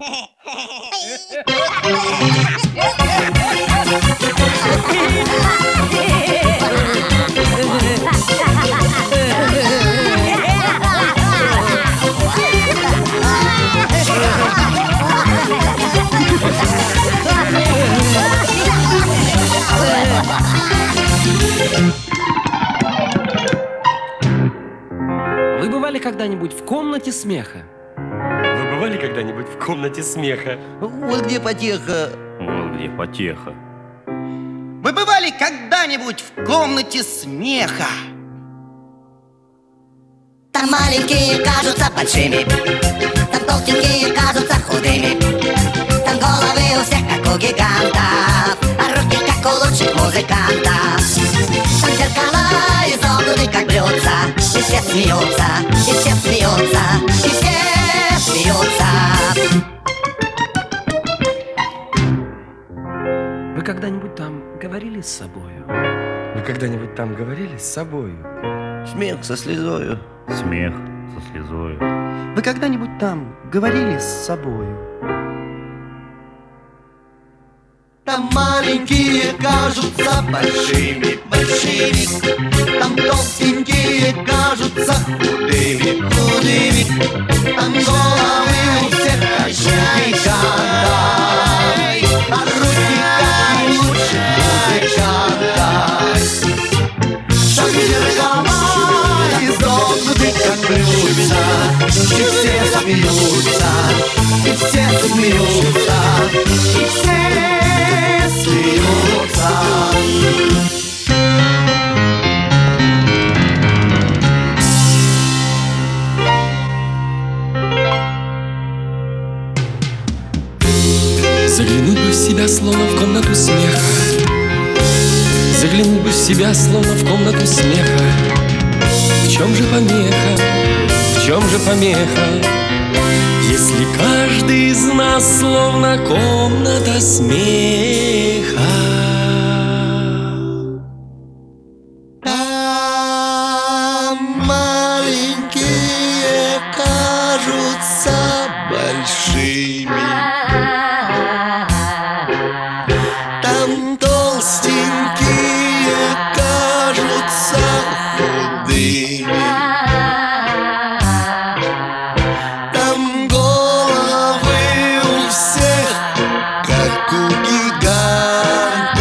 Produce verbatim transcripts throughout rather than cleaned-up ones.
Вы бывали когда-нибудь в комнате смеха? Вы бывали когда-нибудь в комнате смеха? Вот где потеха. Вот где потеха. Вы бывали когда-нибудь в комнате смеха? Там маленькие кажутся большими, там толстенькие кажутся худыми, там головы у всех как у гигантов, а руки как у лучших музыкантов. Там зеркала изогнуты как блюдца, и все смеются, и все смеются, и все смеются. Вы когда-нибудь там говорили с собою? Вы когда-нибудь там говорили с собою? Смех со слезою. Смех со слезою. Вы когда-нибудь там говорили с собою? Там маленькие кажутся большими, большими. Там толстенькие кажутся худыми, худыми. Там головы у всех как гигантов, а руки как у лучших музыкантов. Там зеркала изогнуты как блюдца, и все смеются, и все смеются, и все смеются. Заглянуть бы в себя, словно в комнату смеха. Заглянуть бы в себя, словно в комнату смеха. В чем же помеха, в чем же помеха, если каждый из нас словно комната смеха? Там маленькие кажутся большими, там толстенькие кажутся худыми, там головы у всех как у гигантов,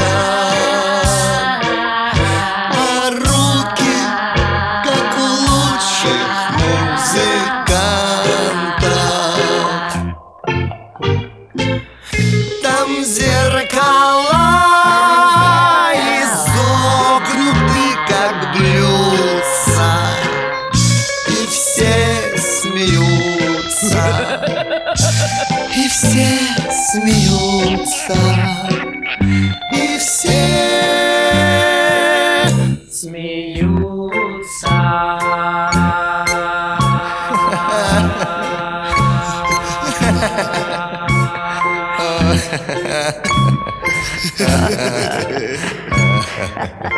а руки как у лучших музыкантов. Там зеркала изогнуты как блюдца, и все смеются, и все смеются, и все смеются.